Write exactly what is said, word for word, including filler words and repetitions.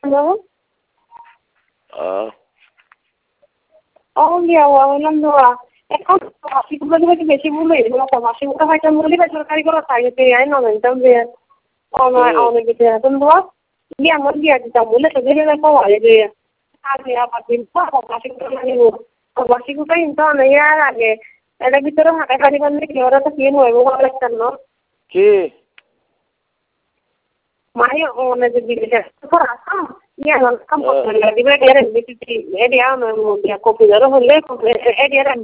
Hello? Uh. Oh, yeah, well, I'm not. এখন মাসিকগুলো যদি বেশি ভুল হয়ে গেল মাসিকটা হয়তো মূল্য বা সরকারি কোনো সাইডে আই না জানতাম যে অনেক কিছু এখন তো দিয়ে আমার দিয়ে দিতাম বলে সেদিকে দেখো আগে যে আগে আবার দিন মাসিকটা লাগে মাসিকটা ইনতো নেই আর আগে এটা ভিতরে হাঁটা খালি করলে কি ওরা তো কি হইব ভালো লাগতাম না কি মাই ওনে যে দিলে পর আসম ইয়া না কাম করতে দিবে এর ভিতরে এরিয়া না কপি ধরো হলে এরিয়া